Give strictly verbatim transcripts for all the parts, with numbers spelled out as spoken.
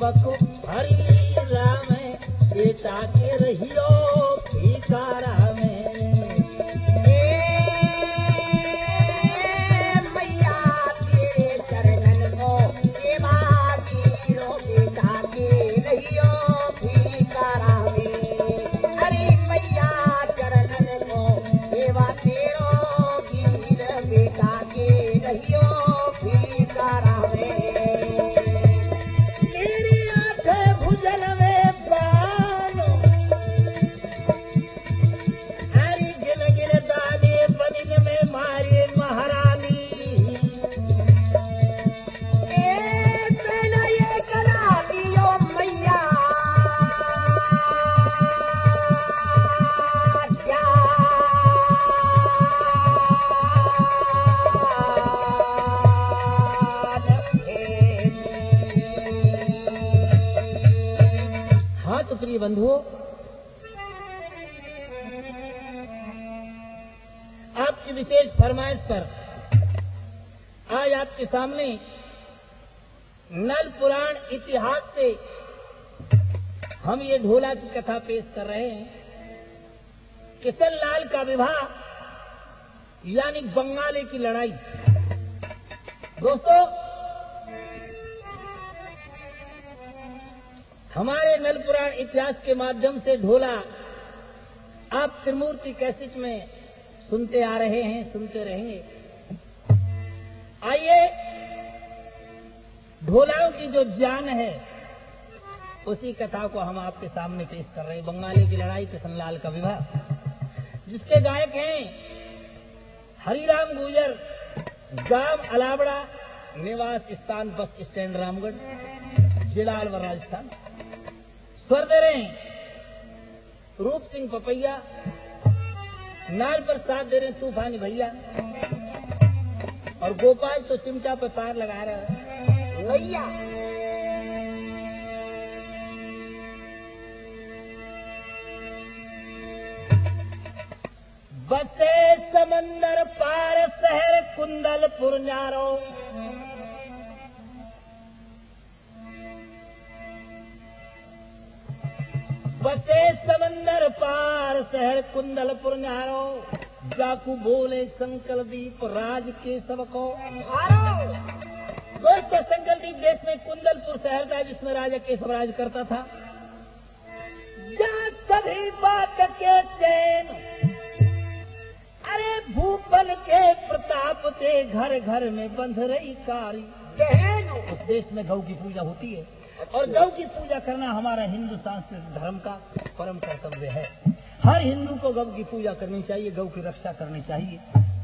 सेवक हरि राम बेटा के रहियो भिखारा में। प्रिय बंधुओं, आपकी विशेष फरमाइश पर आज आपके सामने नल पुराण इतिहास से हम ये ढोला की कथा पेश कर रहे हैं। किशन लाल का विवाह यानी बंगाली की लड़ाई। दोस्तों, हमारे नल पुराण इतिहास के माध्यम से ढोला आप त्रिमूर्ति कैसेट में सुनते आ रहे हैं, सुनते रहेंगे। आइए, ढोलाओं की जो जान है उसी कथा को हम आपके सामने पेश कर रहे हैं। बंगाली की लड़ाई, किशन लाल का विवाह, जिसके गायक हैं हरिराम गुर्जर, गांव अलावड़ा, निवास स्थान बस स्टैंड रामगढ़, जिला अलवर, राजस्थान। स्वर दे रहे हैं रूप सिंह पपैया, नाल पर साथ दे रहे हैं तूफानी भैया, और गोपाल तो चिमटा पे पार लगा रहा है भैया। बसे समंदर पार शहर कुंदलपुर न्यारो, बसे समंदर पार शहर कुंदलपुर न्यारो, जाकू बोले संकलदीप राज केशव को। दोस्तों, संकलदीप देश में कुंदलपुर शहर था जिसमें राजा केशव राज करता था। जहाँ सभी बात के चैन, अरे भूपल के प्रताप ते घर घर में बंध रही कारी। उस देश में गौ की पूजा होती है और गौ की पूजा करना हमारा हिंदू सांस्कृतिक धर्म का परम कर्तव्य है। हर हिंदू को गौ की पूजा करनी चाहिए, गौ की रक्षा करनी चाहिए।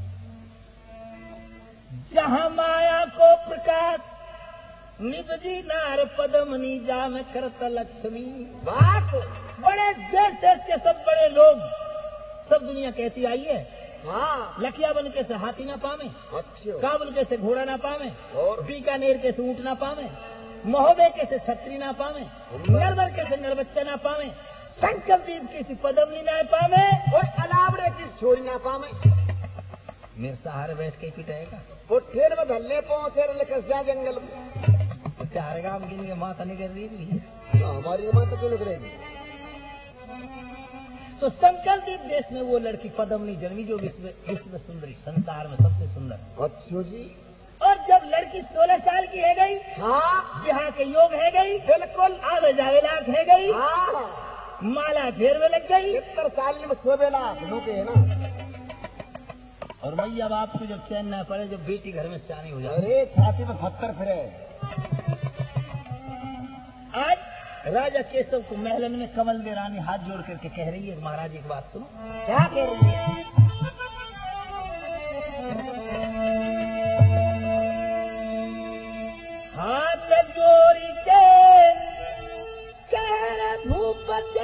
जहाँ माया को प्रकाश निपजी नार पदमनी जा में करता लक्ष्मी। बात बड़े देश देश के सब बड़े लोग, सब दुनिया कहती आई है। हाँ, लखिया बन के से हाथी ना पावे, अच्छा, काबुल के से घोड़ा ना पावे, और बीकानेर के से ऊंट ना पावे, महोबे के से छतरी ना पावे, नरवर के से नरबच्चा ना पावे, संकलदीप की सी पदमनी ना पावे, और अलावड़े की छोरी ना पावे। मेरे सहारे बैठ के पिटाएगा वो ठेर में धल्ले पहुंचे लेकर जा जंगल में चार गांव गिन के माता नहीं कर रही है, हमारी माता क्यों लग रही। तो संकलदीप देश में वो लड़की पदमनी जन्मी जो विश्व विश्व सुंदरी, संसार में सबसे सुंदर। अच्छा जी। और जब लड़की सोलह साल की है गई, हाँ, ब्याह के योग है गई, बिल्कुल आवे जावे लाख है गई, हाँ, माला घेर में लग गई, सत्तर साल में सोबे लाख लोगे है ना। और भैया अब आपको जब चैन न पड़े, जब बेटी घर में सियानी हो जाए, अरे छाती में पत्थर फिरे। आज राजा केशव को महलन में कमल दे रानी हाथ जोड़ करके कह रही है, महाराज एक बात सुनो। क्या कह रही है? हाथ जोड़ी के कह भूपते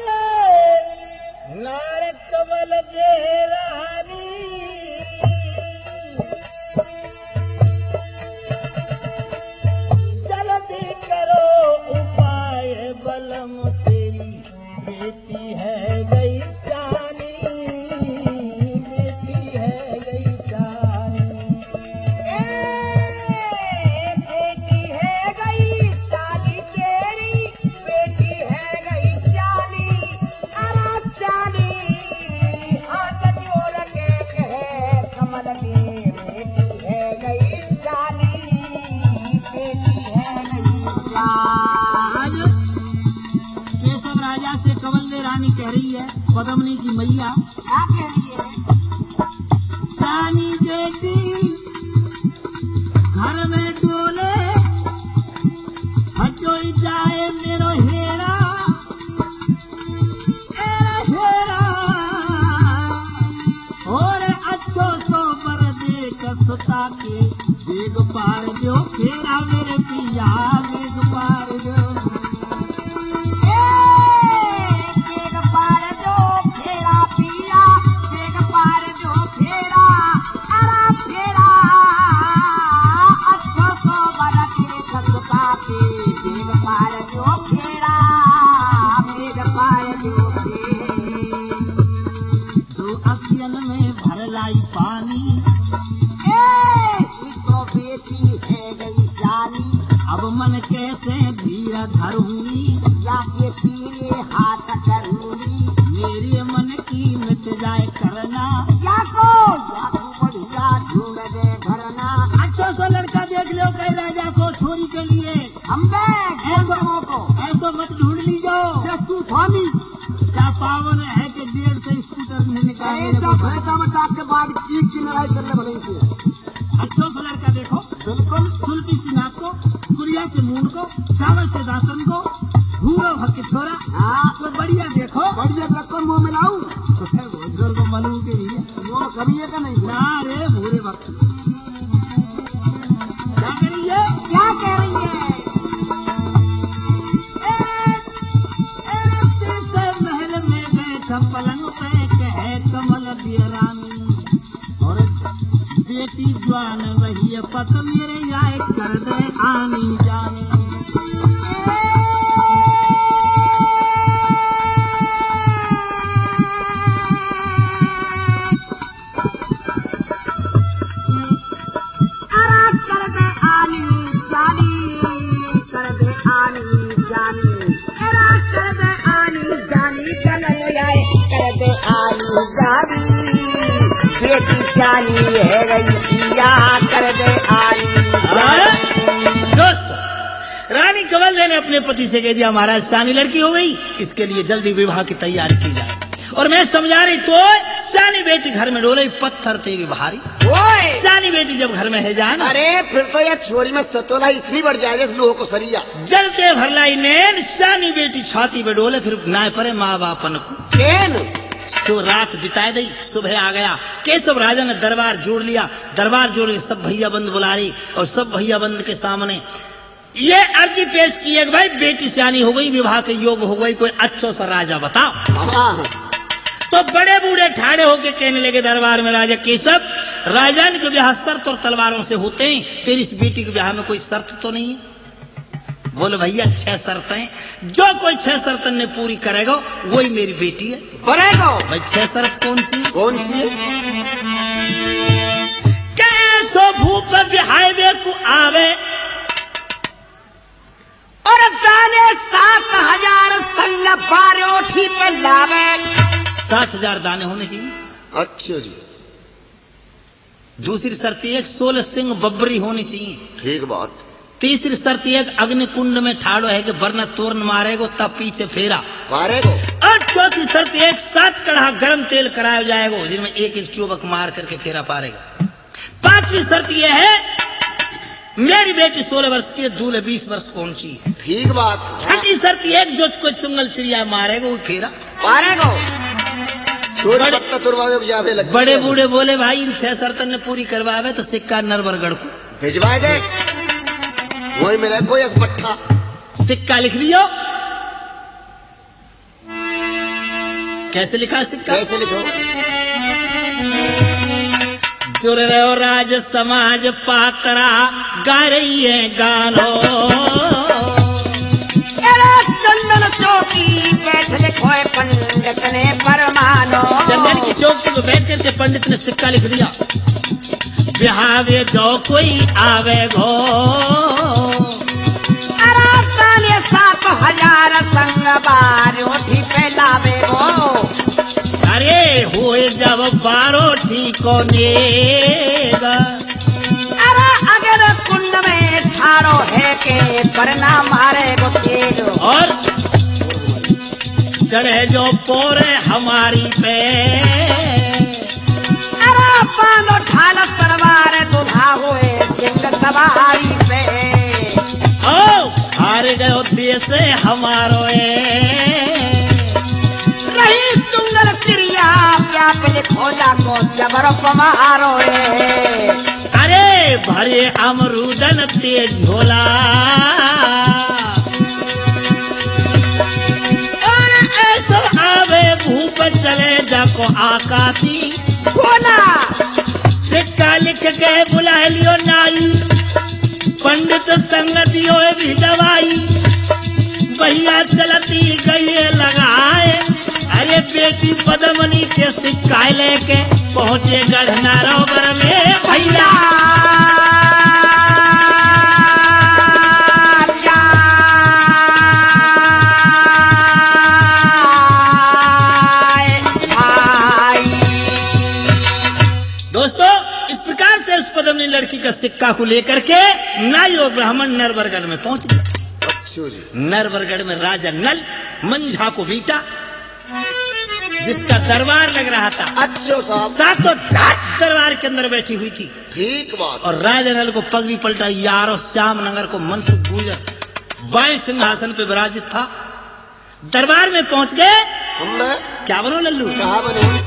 नार कमल दे रानी, जल्दी करो उपाय बलम तेरी बेटी है गई सियानी, पद्मनी की मैया क्या कह रही है? सानी बेटी घर में डोले हटोई जाए मेरो हेरा एरा हेरा और अच्छो सो पर देख सुता के बेग पार जो फेरा मेरे पिया बेग पार जो में भर लाई पानी ए तो बेटी है गई जानी अब मन कैसे धीरा धरूंगी जाके पीले हाथ करूंगी मेरे मन की मिट जाए करना जाको जाको बढ़िया ढूंढ दे भरना अच्छा सा लड़का देख लो कह राजा को छोरी के लिए हम ऐसो को ऐसो मत ढूंढ लीजो तू थामी क्या पावन है कि डेढ़ से स्कूटर में निकाले के बाद चीख की लड़ाई करने वाले अच्छा सा लड़का देखो बिल्कुल सुल्फी सी नाक को गुड़िया से मूंड को चावल से दातन को भूरो भक्के छोरा हाँ तो बढ़िया देखो बढ़िया रखो मुँह मिलाऊं तो को मनु के लिए वो कभी का नहीं ना रे भूरे वक्त क्या कह रही है क्या कह रही है पलंग पे कहे कमल रानी और बेटी जवान वही पत मेरे आए कर दे आनी जाने कर दे आनी जानी कर दे आनी जानी कर दे आनी जानी बेटी जानी है गई किया कर दे आई दोस्त रानी कंवल ने अपने पति से कह दिया महाराज सानी लड़की हो गई इसके लिए जल्दी विवाह की तैयारी की जाए और मैं समझा रही तो सानी बेटी घर में डोले पत्थर थे भारी सानी बेटी जब घर में है जान अरे फिर तो यह छोरी में सतोला इतनी बढ़ जाएगी लोगों को सरिया जलते भरलाई नैन सानी बेटी छाती पे डोले फिर नाय परे माँ बापन को सो रात बिताए दी सुबह आ गया केशव राजा ने दरबार जोड़ लिया दरबार जोड़ के सब भैया बंद बुला रही और सब भैया बंद के सामने ये अर्जी पेश की है कि भाई बेटी सियानी हो गई विवाह के योग हो गई कोई अच्छा सा राजा बताओ तो बड़े बूढ़े ठाड़े होके कहने लगे दरबार में राजा केशव राजान के ब्याह शर्त और तलवारों से होते हैं तेरी इस बेटी के ब्याह में कोई शर्त तो नहीं है बोले भैया छह शर्तें जो कोई छह शर्तें ने पूरी करेगा वही मेरी बेटी है करेगा भाई छह शर्त कौन सी कौन सी कैसो भूप बिहाय दे को आवे और दाने सात हजार संग बारोठी पे लावे सात हजार दाने होने चाहिए अच्छा जी दूसरी शर्त एक सोलह सिंह बब्बरी होनी चाहिए ठीक बात तीसरी शर्त एक अग्नि कुंड में ठाड़ो है कि वरना तोरण मारेगो तब पीछे फेरा मारेगो और चौथी शर्त एक सात कड़ा गर्म तेल कराया जाएगा जिनमें एक एक चुबक मार करके फेरा पारेगा पांचवी शर्त यह है मेरी बेटी सोलह वर्ष की है दूल्हे बीस वर्ष कौन सी ठीक बात छठी शर्त एक जो कोई चुंगल चिड़िया मारेगा वो फेरा पारेगा बड़े, बड़े बूढ़े बोले भाई इन छह शर्तन ने पूरी करवावे तो सिक्का नरवरगढ़ को भिजवाए दे वही मेरा कोई पट्टा सिक्का लिख दियो कैसे लिखा सिक्का कैसे लिखो जुर रहो राज समाज पात्रा गा रही है गानो चंदन चौकी बैठ लिखो पंडित ने परमानो चंदन की चौकी को बैठ करके पंडित ने सिक्का लिख दिया बिहावे जो कोई आवे गो अरे सात हजार संग बारोठी पे लावे गो अरे हुए जब बारोठी को नेगा अरे अगर कुंड में ठाड़ो है के परना मारे गो तेल और चढ़े जो पोरे हमारी पे अरे पानो ठाल तलवार दुल्हा हुए सिंह सवारी पे ओ हार गयो देश हमारो ए रही तुंगल क्रिया व्यापल खोजा को जबर पमारो ए अरे भरे अमरूदन तेज झोला ऐसा आवे भूप चले जाको आकाशी बोला सिक्का लिख के बुला लियो नाई पंडित संगतियों भी दवाई भैया चलती गई लगाए अरे बेटी पदमनी के सिक्का लेके पहुँचे गढ़नारोबर में भैया दोस्तों इस प्रकार से उस पदमनी लड़की का सिक्का को लेकर के नाई और ब्राह्मण नरवरगढ़ में पहुंच गए। नरवरगढ़ में राजा नल मंझा को बीता जिसका दरबार लग रहा था। अच्छा साहब सातों जाट दरबार के अंदर बैठी हुई थी। ठीक बात। और राजा नल को पग भी पलटा यारो श्याम नगर को मनसुख गुजर बाएं सिंहासन पे विराजित था। दरबार में पहुंच गए। हम क्या बनो लल्लू कहा बने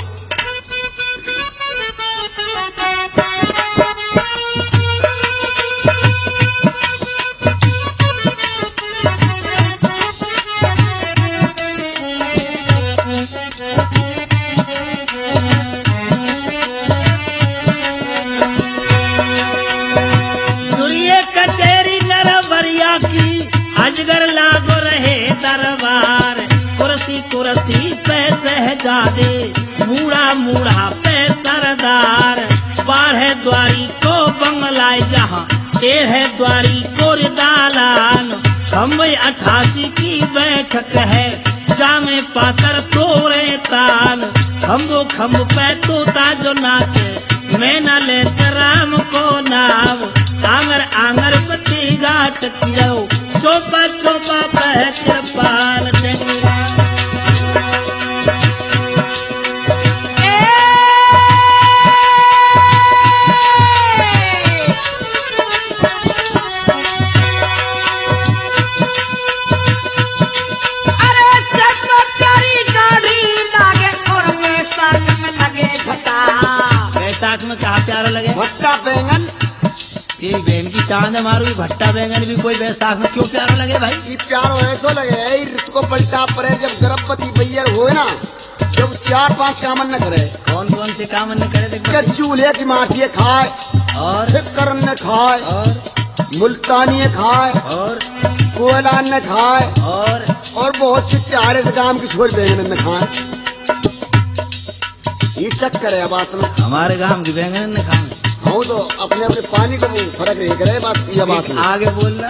अजगर लागो रहे दरबार कुर्सी कुर्सी पे सहजादे मूड़ा मूड़ा पे सरदार बाढ़े द्वारी को बंगलाए जहाँ तेरह द्वारी को दालान हम अठासी की बैठक है जामे पाकर तोरे तान खम्बो खम्ब पे तोता जो नाचे मैं न लेते राम को नाव आंगर आंगर पति घाट किरो चोपा चोपा पह कृपाल चंद्रा अरे चटकारी गाड़ी लागे और बैसाख में लगे घटा बैसाख में कहा प्यारा लगे भट्टा बैंगन ये बहन की चांद मारू भट्टा बैंगन भी कोई बैसाख में क्यों प्यारा लगे भाई। ये प्यारो ऐसो लगे इसको पलटा पड़े जब गर्भवती बैयर हुए ना जब चार पांच कामन न करे। कौन कौन से काम न करे देखो। चूल्हे की माटिए खाए और करन न खाए और मुल्तानी खाए और कोयला न खाए और और बहुत से प्यारे से काम की छोड़ बैंगन न खाए। ये चक्कर है बात में। हमारे गांव की बैंगन न खाए हाँ तो अपने अपने पानी को फर्क नहीं करे बात ये बात नहीं। आगे बोलना।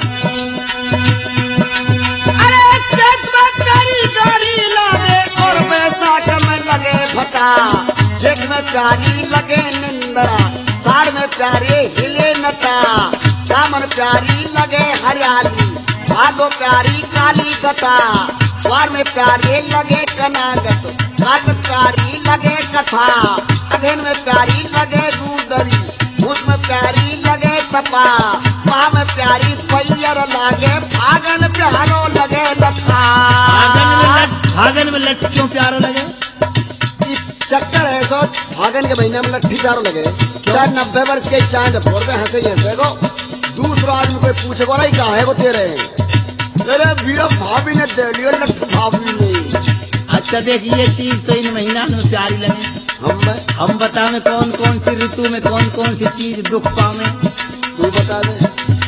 अरे चटकारी गाड़ी लागे और बैसाख में लगे घटा जेठ में प्यारी लगे निंदरा साड़ में प्यारे हिले नटा सामन प्यारी लगे हरियाली भादो प्यारी काली गटा वार में प्यारे लगे कनागत काट प्यारी लगे कथा अधेन में प्यारी लगे दूधरी भूत में प्यारी लगे तपा वहाँ में प्यारी पैयर लागे फागन प्यारो लगे लठा फागन में लठ क्यों प्यारो लगे। चक्कर है तो फागन के महीने में लट्ठी प्यारो लगे चाहे नब्बे वर्ष के चांद फोड़ दे हंसे हंसे को दूसरा आदमी कोई पूछे को नहीं कहा है वो दे रहे हैं अरे वीरो भाभी ने दे लियो लट्ठ भाभी ने। अच्छा देख ये चीज तो इन महीना में प्यारी लगे। हम हम बता में कौन कौन सी ऋतु में कौन कौन सी चीज दुख पावे तू बता दे।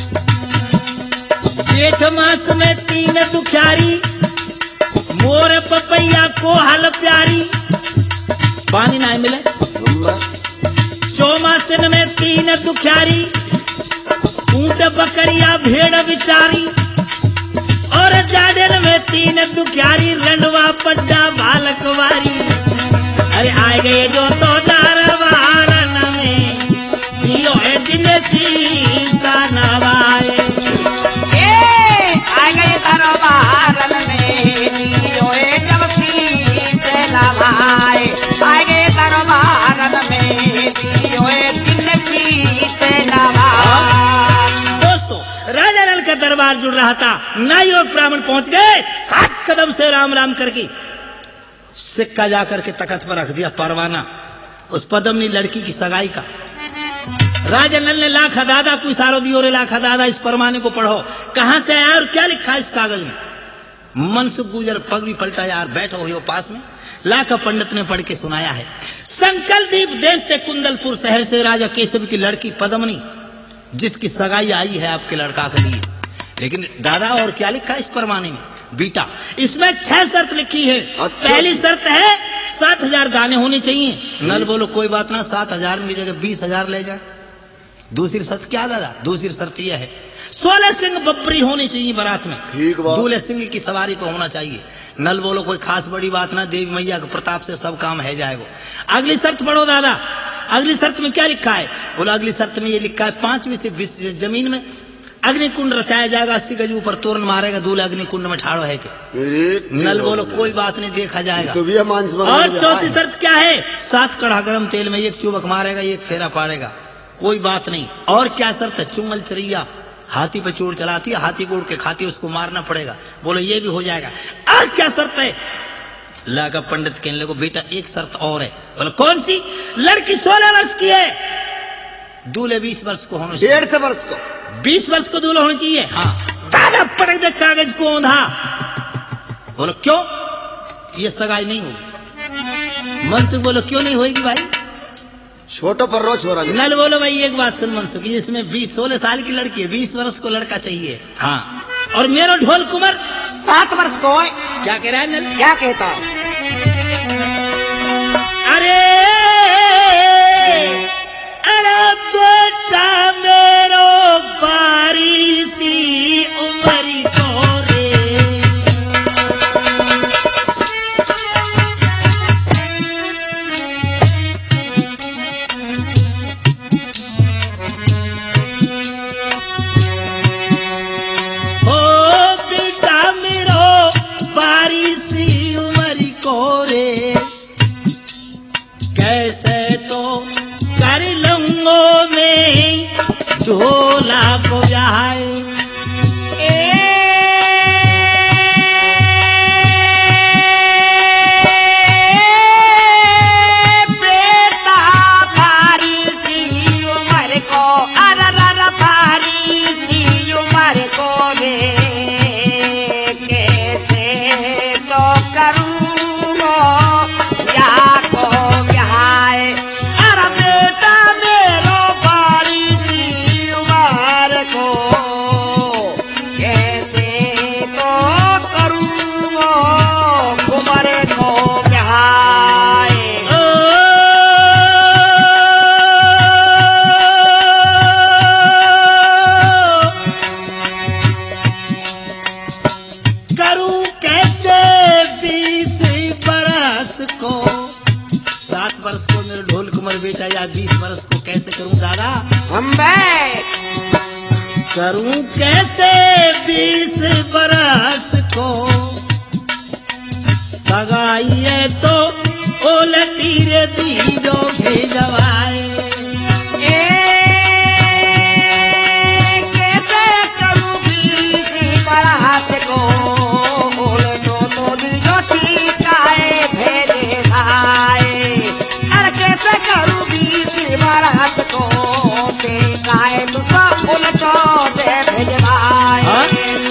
जेठ मास में तीन दुखियारी मोर पपैया को हल प्यारी पानी ना मिले। चौमासन में तीन दुखियारी ऊंट बकरिया भेड़ बिचारी और जाडन में तीन दुखियारी लंडवा पड्डा बालकवारी। अरे आए गए जो तो दरबारन में जियो है दिन की सनवाए ए आ गए दरबारन में जियो है जब की परिवार जुड़ रहा था। नाई और ब्राह्मण पहुंच गए, सात कदम से राम राम करके सिक्का जाकर के तख्त पर रख दिया, परवाना उस पद्मनी लड़की की सगाई का। राजा नल ने लाखा दादा को इशारो दियो, रे लाखा दादा इस परवाने को पढ़ो, कहां से आया और क्या लिखा है इस कागज में। मनसुख गुजर पगड़ी पलटा, यार बैठो हो पास में। लाखा पंडित ने पढ़ के सुनाया है, संकलदीप देश से कुंदलपुर शहर से राजा केशव की लड़की पद्मनी, जिसकी सगाई आई है आपके लड़का के लिए। लेकिन दादा और क्या लिखा है इस परवाने में बेटा? इसमें छह शर्त लिखी है। अच्छा। पहली शर्त है सात हजार गाने होने चाहिए। नल बोलो कोई बात ना, सात हजार की जगह बीस हजार ले जाए। दूसरी शर्त क्या दादा? दूसरी शर्त यह है सोलह सिंह बब्बरी होनी चाहिए बारात में, ठीक बात। दूल्हे सिंह की सवारी पे होना चाहिए। नल बोलो कोई खास बड़ी बात ना, देवी मैया के प्रताप से सब काम है जाएगा। अगली शर्त पढ़ो दादा। अगली शर्त में क्या लिखा है? बोलो अगली शर्त में ये लिखा है पांचवीं से बीस जमीन में अग्निकुंड रचाया जाएगा, अस्सी गज ऊपर तोरण मारेगा, दूल्हा अग्निकुंड में ठाड़ो है के। नल बोलो कोई बात नहीं, देखा जाएगा। तो भी और चौथी शर्त क्या है? सात कड़ा गर्म तेल में एक चुबक मारेगा, एक फेरा पाड़ेगा, कोई बात नहीं। और क्या शर्त है? चुंगल चरिया हाथी पे चोर चलाती है, हाथी को उड़ के खाती है, उसको मारना पड़ेगा। बोलो ये भी हो जाएगा। और क्या शर्त है? लागा पंडित कहने लगे बेटा एक शर्त और है। बोलो कौन सी? लड़की सोलह वर्ष की है, दूल्हे बीस वर्ष को होना चाहिए। डेढ़ सौ वर्ष को बीस वर्ष को दूल्हा होना चाहिए। हाँ दादा पटक दे कागज को औंधा। बोलो क्यों? ये सगाई नहीं होगी। मनसुख बोलो क्यों नहीं होगी भाई? छोटो पर रोज हो रहा है। नल बोलो भाई एक बात सुन मनसुख, इसमें बीस सोलह साल की लड़की है, बीस वर्ष को लड़का चाहिए। हाँ और मेरा ढोल कुमार सात वर्ष को है। क्या कह रहा है नल? क्या कहता? अरे अरे बेटा मेरो बारी सी उमरी को रे, ओ बेटा मेरो बारी सी उमरी को रे, कैसे तो कर लूंगो में झोला को ब्याहे। बेटा भारी सी उम्र को, अरे अरे भारी सी उम्र को रे, कैसे तो करूँगो या को ब्याहे। अरे बेटा मेरो भारी सी उम्र को, कैसे तो करूँगो उम्र को ब्याहे। ओ करूं कैसे बीस बरस को, सात वर्ष को मेरे ढोल कुमार बेटा या बीस वर्ष को कैसे करूं दादा? हम मैं करूं कैसे बीस बरस को, सगाई है तो ओलती रे दीजो भेजवाए। कैसे करूँगी बारात को, तो तो दिलो टीकाए भेजे भाई। अरे कैसे करूँगी बारात को, टीकाए तो उलटो दे भेजे भाई। हाँ?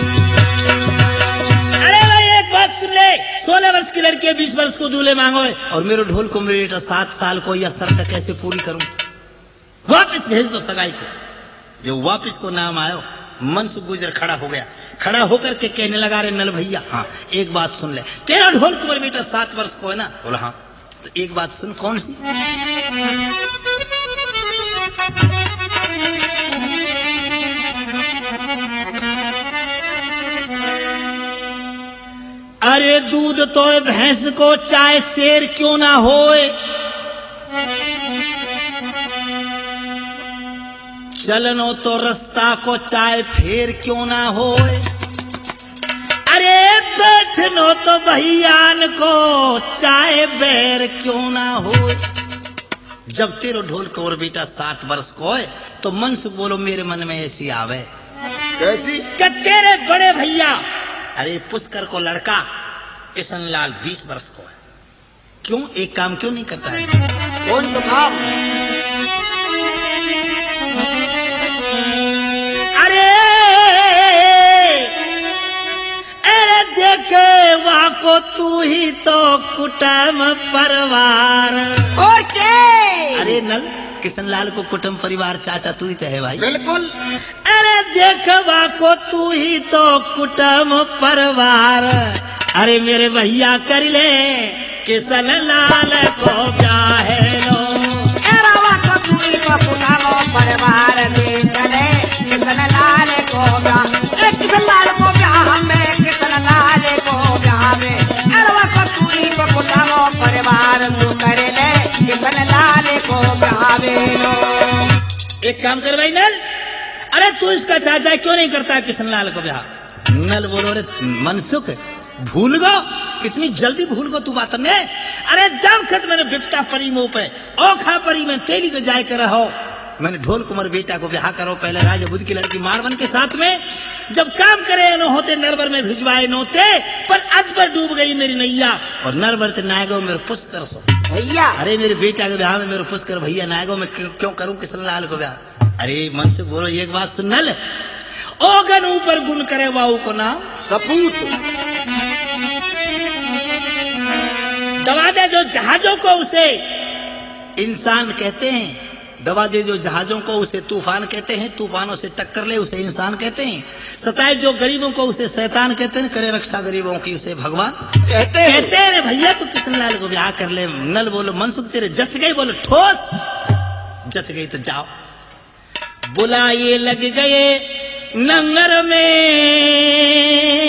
अरे भाई एक बात सुन ले, सोलह वर्ष की लड़की है, बीस वर्ष को दूल्हे मांगो है, और मेरे ढोल को मेरे बेटा सात साल को, यह शर्त कैसे पूरी करूं? वापस भेज दो सगाई को। जो वापस को नाम आयो, मनसुख गुजर खड़ा हो गया, खड़ा होकर के कहने लगा रे नल भैया हाँ एक बात सुन ले, तेरा ढोल कुमार बेटा सात वर्ष को है ना? बोला हाँ। तो एक बात सुन, कौन सी? अरे दूध तो भैंस को चाहे शेर क्यों ना होए, चलनो तो रास्ता को चाहे फेर क्यों ना होए, अरे बैठनो तो भैयान को चाहे बैर क्यों ना होए। जब तेरो ढोल को और बेटा सात वर्ष को है तो मनसुख बोलो मेरे मन में ऐसी आवे, कैसी? कि तेरे बड़े भैया अरे पुष्कर को लड़का किशनलाल बीस वर्ष को है, क्यों एक काम क्यों नहीं करता है? कौन सा काम? अरे अरे देखे वहाँ को तू ही तो कुटुंब परिवार। और क्या? अरे नल किशनलाल को कुटुंब परिवार चाचा तू ही तो है भाई। बिल्कुल। अरे देखवा को तू ही तो कुटुंब परिवार। अरे मेरे भैया कर ले किशनलाल को ब्याह लो। एरावा को तू ही तो कुटुंब परिवार में चले किशनलाल को ब्याह, ए किशनलाल को ब्याह में, किशनलाल को ब्याह में। एरावा को तू ही तो कुटुंब परिवार तू कर ले किशनलाल को ब्याह लो। एक काम कर भाई नल, अरे तू इसका चाचा क्यों नहीं करता किशनलाल को ब्याह? नल बोलो रे मनसुख भूल गो, कितनी जल्दी भूल गो तू बात ने। अरे जब खत मैंने बिपता परी मुंह पे औखा परी में तेली को जाए कर रहो, मैंने ढोल कुमार बेटा को ब्याह करो पहले राजा बुद्ध की लड़की मारवन के साथ में। जब काम करे न होते नरवर में भिजवाए नोते, पर अज पर डूब गई मेरी नैया और नरवर ते नायगो मेरे पुष्कर सो भैया। अरे मेरे बेटा के ब्याह में मेरे पुष्कर भैया नायगो में क्यों, क्यों करूं किशनलाल को ब्याह? अरे मनसुख बोलो एक बात सुन नल, ओगन ऊपर गुण करे वाऊ को नाम सपूत। दबा दे जो जहाजों को उसे इंसान कहते हैं, दबा दे जो जहाजों को उसे तूफान कहते हैं, तूफानों से टक्कर ले उसे इंसान कहते हैं, सताए जो गरीबों को उसे शैतान कहते हैं, करे रक्षा गरीबों की उसे भगवान कहते हैं। कहते हैं। भैया तो किशनलाल को ब्याह कर ले। नल बोलो मनसुख तेरे जच गई, बोलो ठोस जच गई तो जाओ। बुलाए लग गए नंगर में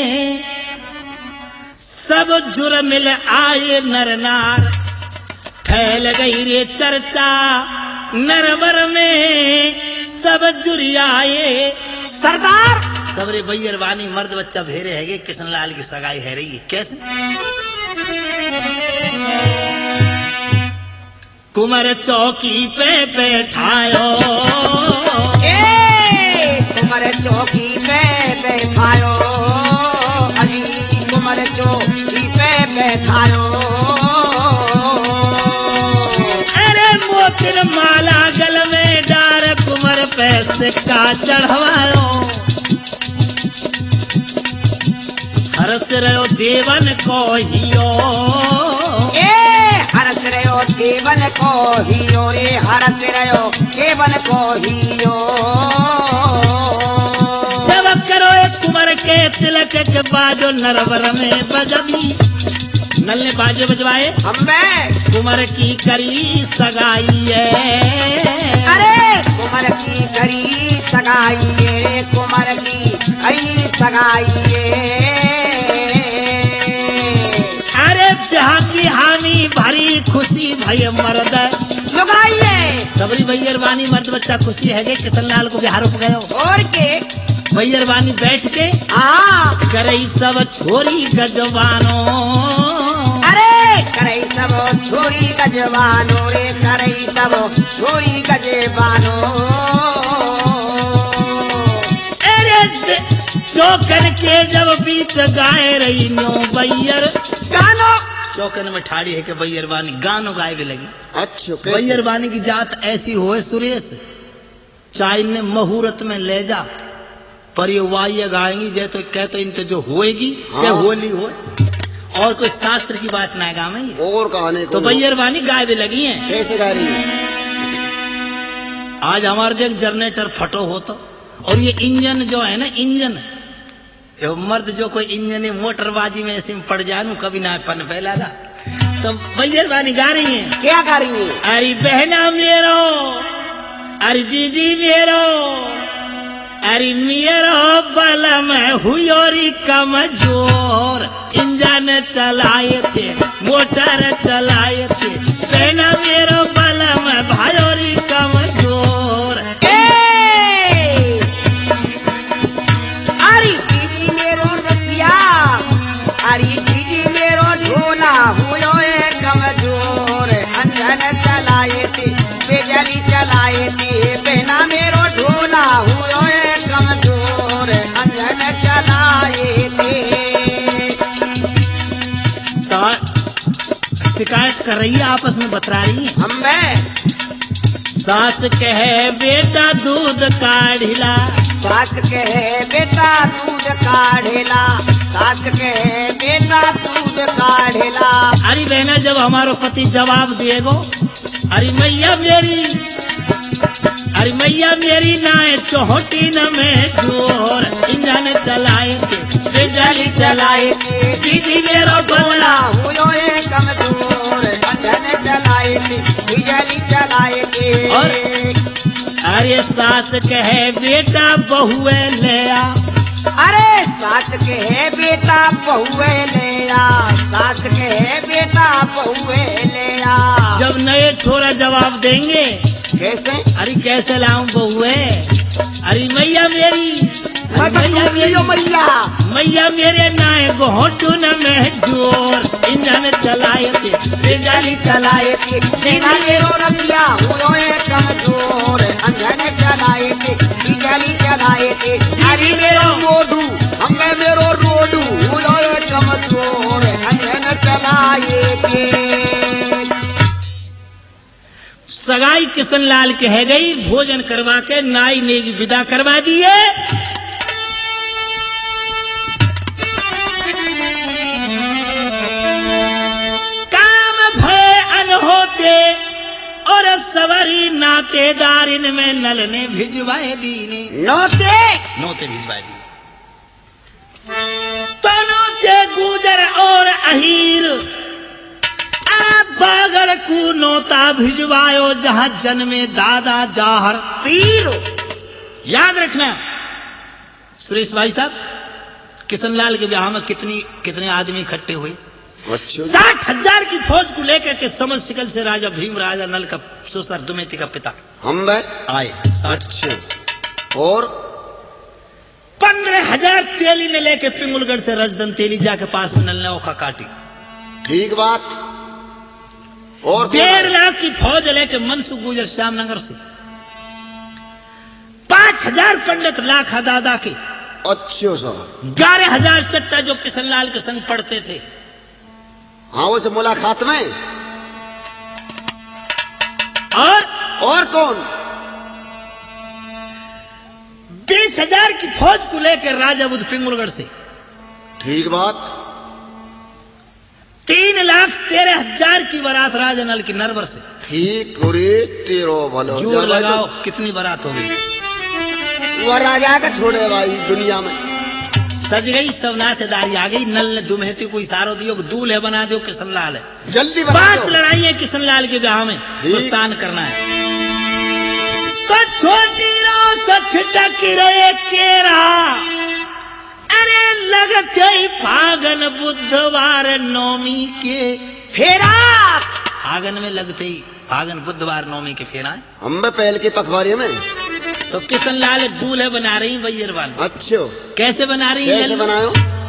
सब जुर्मिल आए नर नार, फैल गई रे चर्चा नरवर में सब जुरियाए सरदार। सबरे बैयर वानी मर्द बच्चा भेरे है, किशनलाल की सगाई है रही है। कैसे? कुमार चौकी पे बैठायो, कुमार चौकी पे बैठायो, अरे कुमार चौकी पे बैठायो। अरे मोतिन माला गल में डार कुमार पैसे का चढ़वायो। हरस रहो देवन को हियो, ए हरस रहो देवन को हियो रे, हरस रहो देवन को हियो। जब करो एक कुमार के तिलक के बाजो नरवर में बजबी। नल ने बाजे बजवाए, हमें कुमार की करी सगाई है। अरे कुमार की करी सगाई है, कुमार की करी सगाई है। अरे ब्याह की हामी भरी खुशी भय मर्द लगाइए सबरी भैयर बानी मर्द बच्चा खुशी है गे किशनलाल को बिहार रुक गयो। और के भैयर बानी बैठ के हाँ करई सब छोरी गजवानो। अरे करई सब छोरी गजवानो रे, करई सब छोरी गजवानो। अरे चौकन के जब बीच गाए रही नो भैयर गानो, चौकन में ठाड़ी है कि भैयर बानी गानो गाए भी लगी। अच्छा भैयर बानी की जात ऐसी होए सुरेश, चाय ने मुहूर्त में ले जा पर ये वाह्य गाएंगी जय तो कह तो इनके जो होएगी क्या हाँ। होली हो और कोई शास्त्र की बात ना गा में और कहानी तो भैयर बानी गाय भी लगी है। कैसे गा रही है? आज हमारे देख जनरेटर फटो हो तो, और ये इंजन जो है ना इंजन ये मर्द जो कोई इंजन मोटरबाजी में ऐसे में पड़ जाए कभी ना पन फैला था तो भैयर बानी गा रही है। क्या गा रही है? अरे बहना मेरो, अरे जीजी मेरो, अरे मेरो बल में हुयोरी कमजोर, इंजन चलाए थे मोटर चलाए थे, बहना मेरो बल में भायोरी कमजोर। अरे दीदी मेरो रसिया, अरे दीदी मेरो ढोला हुयो कमजोर, इंजन चलाए थे बिजली चलाए थे, बहना मेरो ढोला हुयो कमजोर। शिकायत कर रही है, आपस में बतरा रही है। हम मैं सास कहे बेटा दूध काढ़िला, सास कहे बेटा दूध काढ़ेला, सास कहे बेटा दूध काढ़ेला। अरे बहना जब हमारो पति जवाब दिएगो, अरे मैया मेरी, अरे मैया मेरी नाय चौहटी न में जोर इंजन चलाए थे, बिजली चलाए थे, दीदी मेरो बोला हुयो ए कमजोर, इंजन चलाए थे, बिजली चलाए थे। और अरे सास कहे बेटा बहुए ले आ, अरे सास कहे बेटा बहुए ले आ, सास कहे बेटा बहुए ले आ। जब नए थोड़ा जवाब देंगे, कैसे? अरे कैसे लाऊं बहुए, अरे मैया मेरी, अरे मैया मेरी, मैया मैया मेरे नाय घोटू न में जोर इंजन चलाए थे, बिजली चलाए थे, बिना मेरो रसिया हुयो ए कमजोर, अंजन चलाए थे, बिजली चलाए थे। अरे मेरो मोडू हमें मेरो रोडू हुयो ए कमजोर, अंजन चलाए थे। सगाई किशन लाल के है गई, भोजन करवा के नाई ने विदा करवा दिए। काम भय अनहोते और सवरी नातेदार इनमें नल ने भिजवाए दीने, नोते नोते भिजवाए दी। तो नोते गुजर और अहीर बागड़ को नोता भिजवायो, जहां जन्मे दादा जाहर पीर। याद रखना सुरेश भाई साहब, किशन लाल के ब्याह में कितनी कितने आदमी इकट्ठे हुए। अच्छा साठ हजार की फौज को लेकर के समझ शिकल से राजा भीम राजा नल का ससुर दुमेती का पिता हम मैं आए। साठ अच्छा और पंद्रह हजार तेली ने लेके पिंगुलगढ़ से रजदन तेली जाके पास में नल ने ओखा काटी। ठीक बात। और डेढ़ लाख की फौज लेके मनसुख गुजर श्यामनगर से, पांच हजार पंडित लाखा दादा के, अच्छा साहब ग्यारह हजार चट्टा जो किशन लाल के संग पढ़ते थे। हाँ वो से मुलाकात में। और और कौन? बीस हजार की फौज को लेकर राजा बुद्ध पिंगुलगढ़ से, ठीक बात। तीन लाख तेरह हजार की बारात राजा नल की नरवर से। ठीक रे तेरो भलो जोर लगाओ कितनी बारात हो गई। वो राजा का छोड़े भाई दुनिया में। सज गई सब नातेदारी आ गई। नल ने दुमहती को इशारो दियो कि दूल्हे बना दो किशन लाल है। जल्दी बना पांच दो। लड़ाई है किशन लाल के ब्याह में, हिंदुस्तान करना है। तो छोटी रो सछटक रे केरा, अरे लगते ही फागन बुधवार नौमी के फेरा। फागन में लगते ही फागन बुधवार नौमी के फेरा है। हम में पहल के पखवाड़े में। तो किशन लाल दूल्हे बना रही वैयर वाले। अच्छा कैसे बना रही कैसे है? बनायो?